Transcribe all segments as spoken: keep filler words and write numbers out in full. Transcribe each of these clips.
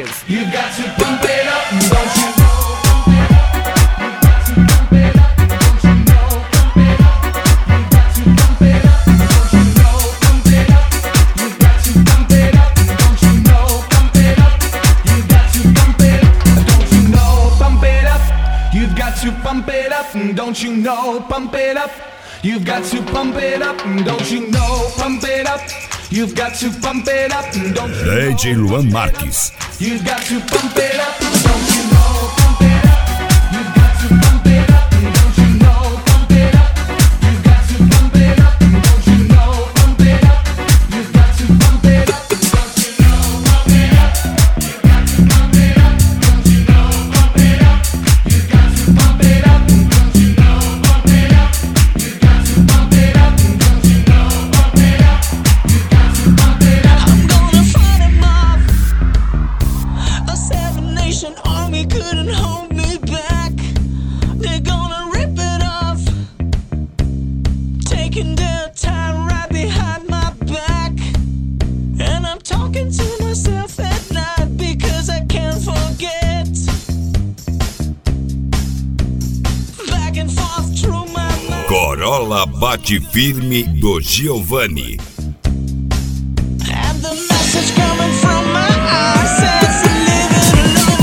Marques. You've got to pump it up, don't you? Pump it up, don't you know? Pump it up. You've got to pump it up, don't you know? Pump it up. You've got to pump it up, don't you know? D J Luan Marques. You've got to pump it up, don't you know? Pump it up. You've got to pump it up, don't you know? Pump it up. You've got to pump it up, don't you know? Pump it up. You've got to pump it up, don't you know? Pump it up. You've got to pump it up, don't you know? Pump it up. You've got to pump it up, don't you know? Pump it up. You've got to pump it up, don't you know? Pump it up. You've got to pump it up. I'm gonna fight 'em off. A seven nation army couldn't hold me back. They're gonna rip it off, taking their time right behind my back. And I'm talking to myself at night because I can't forget. Back and forth through my mind. Corolla Bate Firme do Giovanni. And the message coming from my eyes says leave it alone.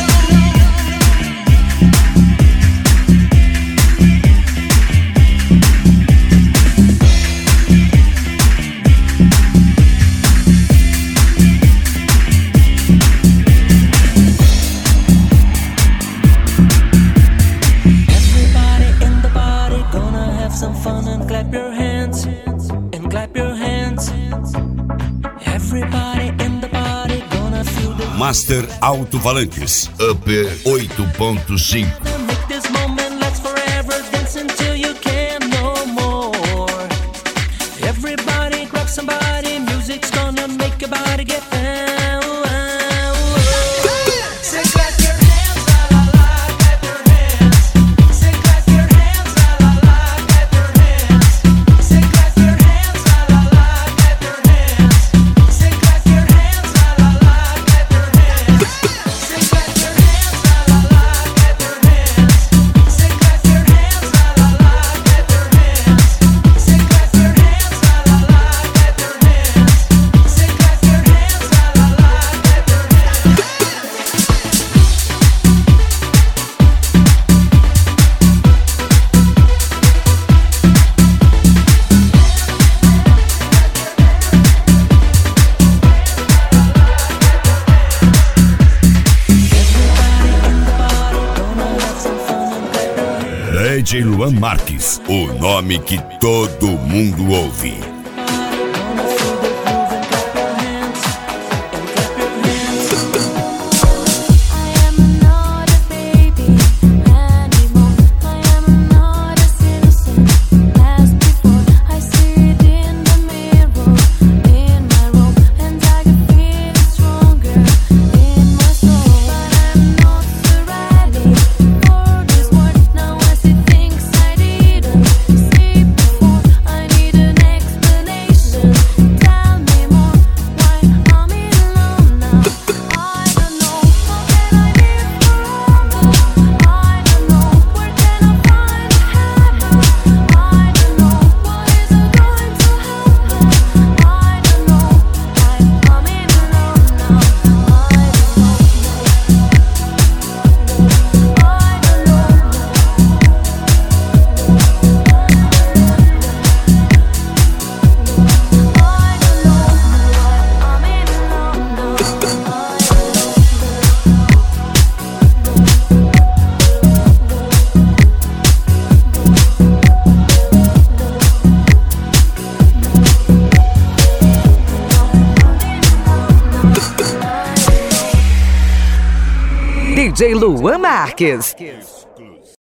Everybody in the party gonna have some fun and clap your hands, and clap your hands. Everybody in the party gonna feel the Master Alto-Falantes Up oito ponto cinco. make this moment last forever. Dance until you can no more. Everybody grab somebody. Music's gonna make your body get down. Say clap your hands, la la la, clap your hands. Say clap your hands, la la la, clap your hands. Say clap your hands, la la la, clap your hands. Say clap your hands, la la la, clap your hands. Say clap your hands, la la la, clap your hands. Say clap your hands, la la la, clap your hands. Say clap your hands, la la la, clap your hands. Say clap your hands, la la la, clap your D J Luan Marques, o nome que todo mundo ouve. D J Luan Marques.